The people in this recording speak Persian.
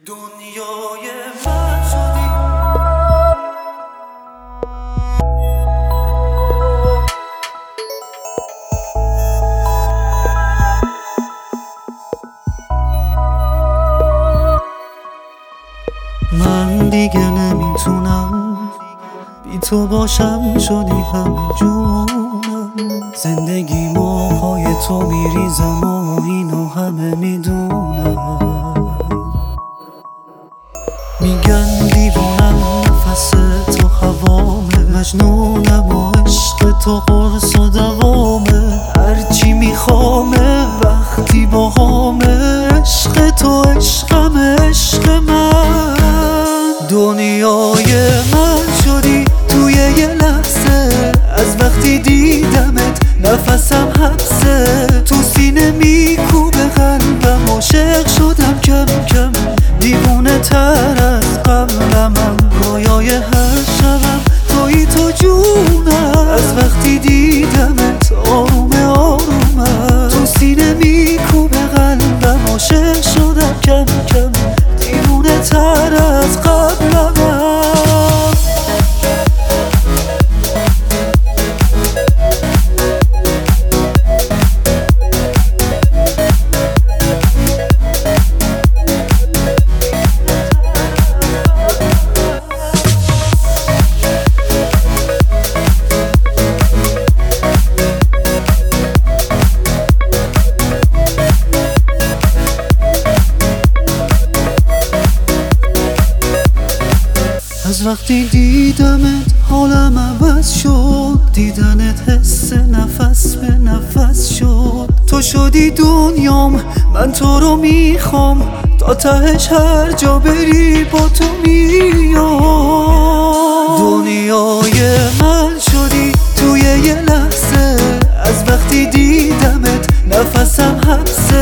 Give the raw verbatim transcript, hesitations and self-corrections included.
دنیای من شدی. من دیگه نمیتونم بی تو باشم، شدی همه جونم. زندگیمو پای تو میریزم و اینو همه میدونم. میگن دیوونم نفس تو هوامه، مجنونم و عشق تو قرص و دوامه. هرچی میخوامه وقتی باهامه، عشق تو عشقم عشق من. دنیای من شدی توی یه لحظه، از وقتی دیدمت نفسم حبسه. تو سینه میکوبه قلبم، عاشق شدم کم کم، دیوونه تر از قبلمم. رویای هر شبم توی تو جونم، از وقتی دیدمت آروم آرومم. تو سینه میکوبه قلبم، عاشق شدم کم کم، دیوونه تر از قبلمم. از وقتی دیدمت حالم عوض شد، دیدنت حس نفس به نفس شد. تو شدی دنیام، من تو رو میخوام، تا تهش هر جا بری با تو میام. دنیای من شدی توی یه لحظه، از وقتی دیدمت نفسم حبسه.